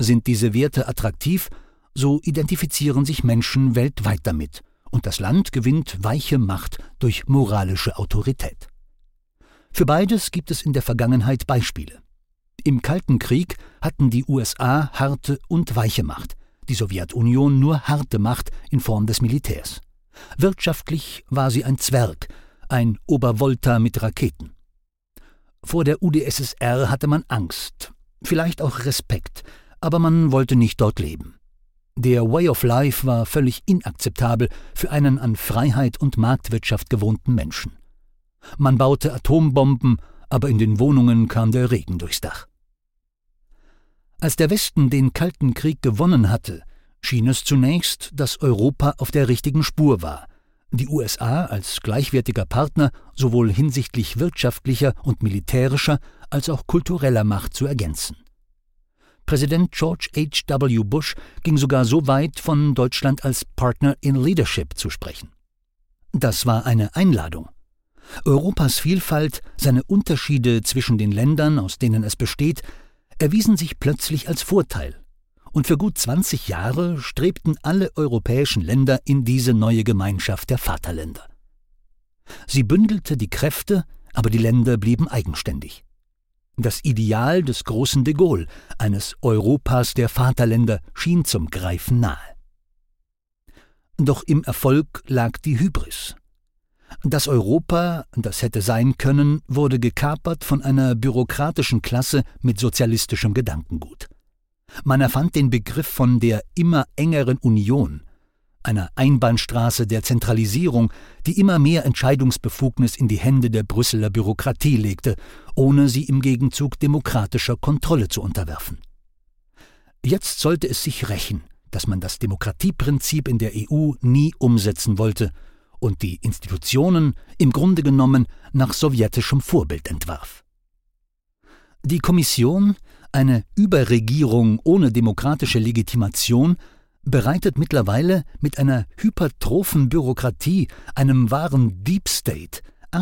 Sind diese Werte attraktiv, so identifizieren sich Menschen weltweit damit, und das Land gewinnt weiche Macht durch moralische Autorität. Für beides gibt es in der Vergangenheit Beispiele. Im Kalten Krieg hatten die USA harte und weiche Macht, die Sowjetunion nur harte Macht in Form des Militärs. Wirtschaftlich war sie ein Zwerg, ein Obervolta mit Raketen. Vor der UdSSR hatte man Angst, vielleicht auch Respekt, aber man wollte nicht dort leben. Der Way of Life war völlig inakzeptabel für einen an Freiheit und Marktwirtschaft gewohnten Menschen. Man baute Atombomben, aber in den Wohnungen kam der Regen durchs Dach. Als der Westen den Kalten Krieg gewonnen hatte, schien es zunächst, dass Europa auf der richtigen Spur war, die USA als gleichwertiger Partner sowohl hinsichtlich wirtschaftlicher und militärischer als auch kultureller Macht zu ergänzen. Präsident George H.W. Bush ging sogar so weit, von Deutschland als Partner in Leadership zu sprechen. Das war eine Einladung. Europas Vielfalt, seine Unterschiede zwischen den Ländern, aus denen es besteht, erwiesen sich plötzlich als Vorteil. Und für gut 20 Jahre strebten alle europäischen Länder in diese neue Gemeinschaft der Vaterländer. Sie bündelte die Kräfte, aber die Länder blieben eigenständig. Das Ideal des großen de Gaulle, eines Europas der Vaterländer, schien zum Greifen nahe. Doch im Erfolg lag die Hybris. Das Europa, das hätte sein können, wurde gekapert von einer bürokratischen Klasse mit sozialistischem Gedankengut. Man erfand den Begriff von der immer engeren Union, einer Einbahnstraße der Zentralisierung, die immer mehr Entscheidungsbefugnis in die Hände der Brüsseler Bürokratie legte, ohne sie im Gegenzug demokratischer Kontrolle zu unterwerfen. Jetzt sollte es sich rächen, dass man das Demokratieprinzip in der EU nie umsetzen wollte und die Institutionen im Grunde genommen nach sowjetischem Vorbild entwarf. Die Kommission, eine Überregierung ohne demokratische Legitimation, bereitet mittlerweile mit einer hypertrophen Bürokratie, einem wahren Deep State,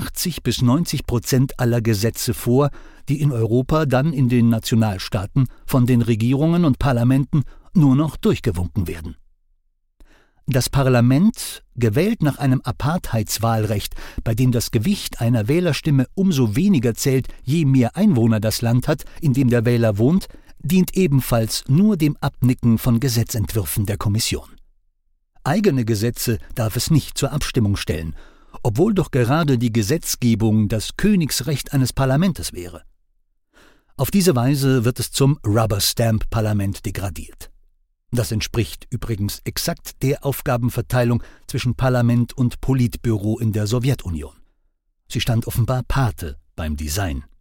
80-90% aller Gesetze vor, die in Europa dann in den Nationalstaaten von den Regierungen und Parlamenten nur noch durchgewunken werden. Das Parlament, gewählt nach einem Apartheidswahlrecht, bei dem das Gewicht einer Wählerstimme umso weniger zählt, je mehr Einwohner das Land hat, in dem der Wähler wohnt, dient ebenfalls nur dem Abnicken von Gesetzentwürfen der Kommission. Eigene Gesetze darf es nicht zur Abstimmung stellen, obwohl doch gerade die Gesetzgebung das Königsrecht eines Parlamentes wäre. Auf diese Weise wird es zum Rubber-Stamp-Parlament degradiert. Das entspricht übrigens exakt der Aufgabenverteilung zwischen Parlament und Politbüro in der Sowjetunion. Sie stand offenbar Pate beim Design.